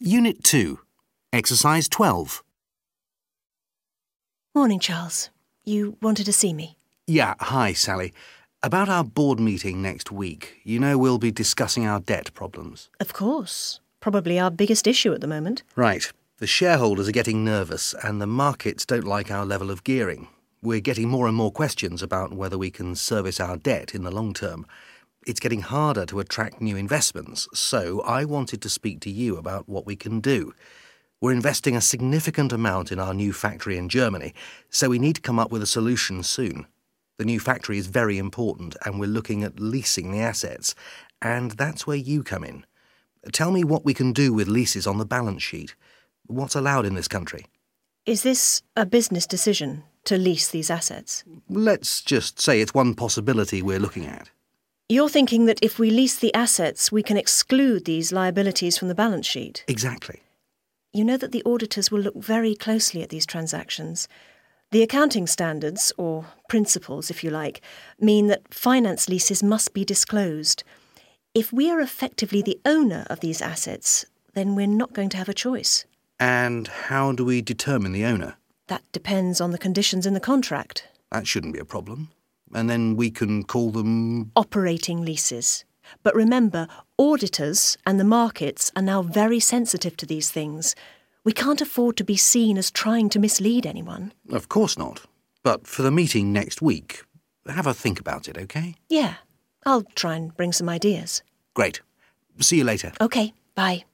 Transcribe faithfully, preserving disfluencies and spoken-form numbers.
Unit two, Exercise twelve. Morning, Charles. You wanted to see me? Yeah, hi, Sally. About our board meeting next week, you know we'll be discussing our debt problems. Of course. Probably our biggest issue at the moment. Right. The shareholders are getting nervous and the markets don't like our level of gearing. We're getting more and more questions about whether we can service our debt in the long term. It's getting harder to attract new investments, so I wanted to speak to you about what we can do. We're investing a significant amount in our new factory in Germany, so we need to come up with a solution soon. The new factory is very important and we're looking at leasing the assets, and that's where you come in. Tell me what we can do with leases on the balance sheet. What's allowed in this country? Is this a business decision to lease these assets? Let's just say it's one possibility we're looking at. You're thinking that if we lease the assets, we can exclude these liabilities from the balance sheet? Exactly. You know that the auditors will look very closely at these transactions. The accounting standards, or principles if you like, mean that finance leases must be disclosed. If we are effectively the owner of these assets, then we're not going to have a choice. And how do we determine the owner? That depends on the conditions in the contract. That shouldn't be a problem. And then we can call them... operating leases. But remember, auditors and the markets are now very sensitive to these things. We can't afford to be seen as trying to mislead anyone. Of course not. But for the meeting next week, have a think about it, OK? Yeah, I'll try and bring some ideas. Great. See you later. OK, bye.